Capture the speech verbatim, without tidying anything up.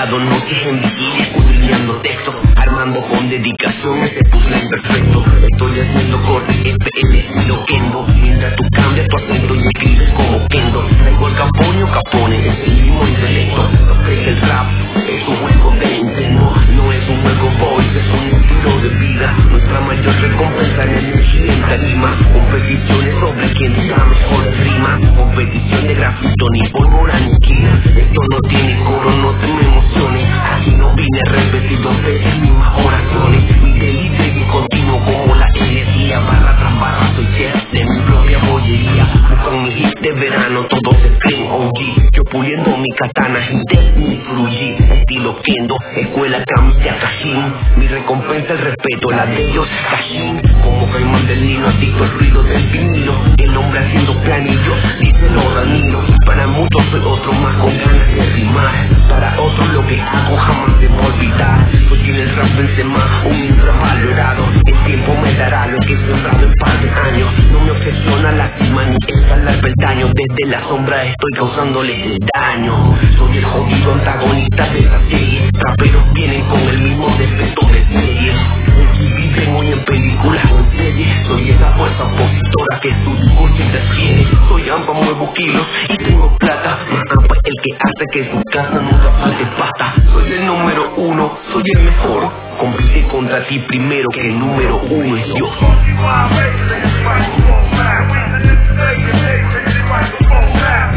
pasado noches en vigilia escudriñando textos, armando con dedicación ese puzzle imperfecto. Estoy haciendo corte F L, lo Kendo, mientras tú cambias tu acento y escribes como Kendo. Traigo el Capone o Capone, es el mismo intelecto. No sé que el rap es un juego de ingenuo, no es un juego boys, es un estilo de vida. Nuestra mayor recompensa en el incidente anima competiciones sobre quién da mejor rima, competición de grafito ni pólvora ni quina. Esto no tiene coro, no te me emociones, aquí no vine a repetir dos veces mismas oraciones. Mi delivery continuo como la energía, barra tras barra soy chef de mi propia bollería. Con mi hit de verano todos se creen O G, yo puliendo mi katana y de mi fluyi, estilo Kendo, escuela camilla Cajín. Mi recompensa el respeto, la de ellos Cajín. Como Caimán del Nilo, adicto al ruido del vinilo, el hombre haciendo planillos, dice lo Danilo. Para muchos soy otro más con ganas de rimar, para otros lo que hago jamás debo olvidar. Soy quien el rap vence más, un infravalorado. El tiempo me dará lo que he sembrado en par de años. No me obsesiona la cima ni escalar peldaño, desde la sombra estoy causándole el daño. Soy el jodido antagonista de esta serie, raperos vienen con el mismo defecto de serie. Aquí viven hoy en películas o en series, soy esa fuerza opositora que su discurso interfiere. Soy ampa, muevo kilos y tengo plata, más ampa es el que hace que su casa nunca falte pasta. Soy el número uno, soy el mejor, compite contra ti primero que el número uno es yo. Right before